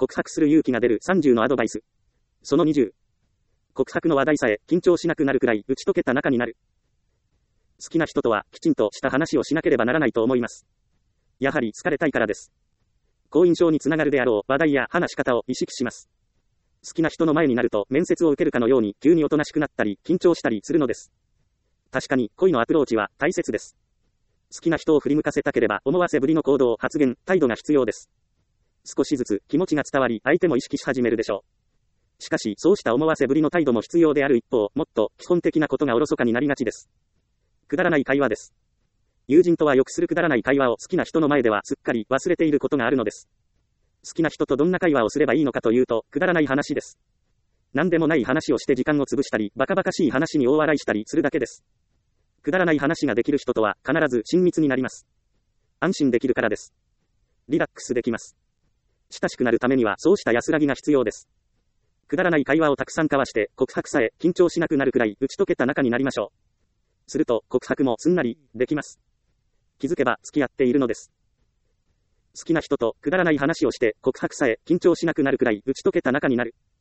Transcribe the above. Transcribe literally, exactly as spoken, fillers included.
告白する勇気が出るさんじゅうのアドバイス。そのにじゅう。告白の話題さえ緊張しなくなるくらい打ち解けた仲になる。好きな人とはきちんとした話をしなければならないと思います。やはり疲れたいからです。好印象につながるであろう話題や話し方を意識します。好きな人の前になると面接を受けるかのように急におとなしくなったり緊張したりするのです。確かに恋のアプローチは大切です。好きな人を振り向かせたければ思わせぶりの行動、発言、態度が必要です。少しずつ気持ちが伝わり相手も意識し始めるでしょう。しかしそうした思わせぶりの態度も必要である一方、もっと基本的なことがおろそかになりがちです。くだらない会話です。友人とはよくするくだらない会話を好きな人の前ではすっかり忘れていることがあるのです。好きな人とどんな会話をすればいいのかというと、くだらない話です。何でもない話をして時間を潰したり、バカバカしい話に大笑いしたりするだけです。くだらない話ができる人とは必ず親密になります。安心できるからです。リラックスできます。親しくなるためにはそうした安らぎが必要です。くだらない会話をたくさん交わして告白さえ緊張しなくなるくらい打ち解けた仲になりましょう。すると告白もすんなりできます。気づけば付き合っているのです。好きな人とくだらない話をして告白さえ緊張しなくなるくらい打ち解けた仲になる。